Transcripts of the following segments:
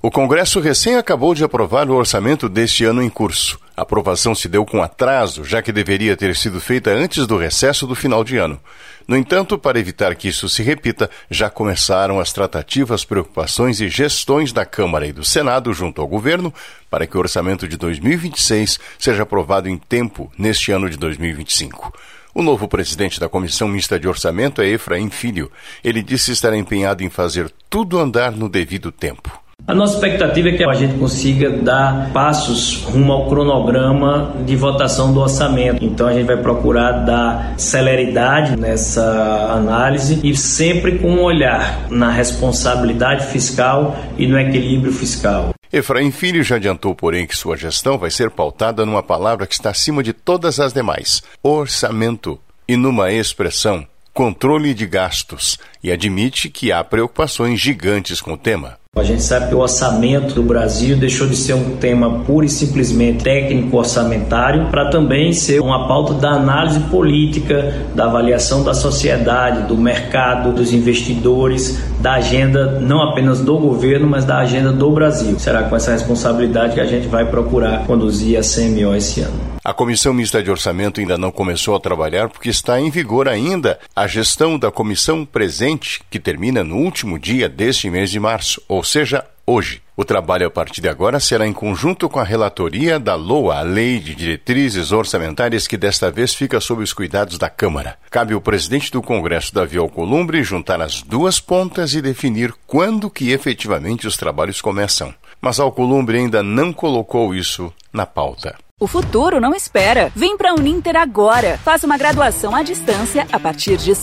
O Congresso recém acabou de aprovar o orçamento deste ano em curso. A aprovação se deu com atraso, já que deveria ter sido feita antes do recesso do final de ano. No entanto, para evitar que isso se repita, já começaram as tratativas, preocupações e gestões da Câmara e do Senado junto ao governo para que o orçamento de 2026 seja aprovado em tempo neste ano de 2025. O novo presidente da Comissão Mista de Orçamento é Efraim Filho. Ele disse estar empenhado em fazer tudo andar no devido tempo. A nossa expectativa é que a gente consiga dar passos rumo ao cronograma de votação do orçamento. Então a gente vai procurar dar celeridade nessa análise e sempre com um olhar na responsabilidade fiscal e no equilíbrio fiscal. Efraim Filho já adiantou, porém, que sua gestão vai ser pautada numa palavra que está acima de todas as demais: orçamento, e numa expressão, controle de gastos, e admite que há preocupações gigantes com o tema. A gente sabe que o orçamento do Brasil deixou de ser um tema pura e simplesmente técnico orçamentário para também ser uma pauta da análise política, da avaliação da sociedade, do mercado, dos investidores, da agenda não apenas do governo, mas da agenda do Brasil. Será com essa responsabilidade que a gente vai procurar conduzir a CMO esse ano. A Comissão Mista de Orçamento ainda não começou a trabalhar porque está em vigor ainda a gestão da comissão presente, que termina no último dia deste mês de março, ou seja, hoje. O trabalho a partir de agora será em conjunto com a relatoria da LOA, a Lei de Diretrizes Orçamentárias, que desta vez fica sob os cuidados da Câmara. Cabe ao presidente do Congresso, Davi Alcolumbre, juntar as duas pontas e definir quando que efetivamente os trabalhos começam. Mas Alcolumbre ainda não colocou isso na pauta. O futuro não espera. Vem para a Uninter agora. Faça uma graduação à distância a partir de R$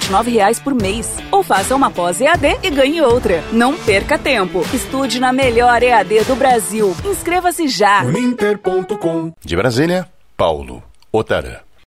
129 por mês. Ou faça uma pós-EAD e ganhe outra. Não perca tempo. Estude na melhor EAD do Brasil. Inscreva-se já. Uninter.com. De Brasília, Paulo Otarã.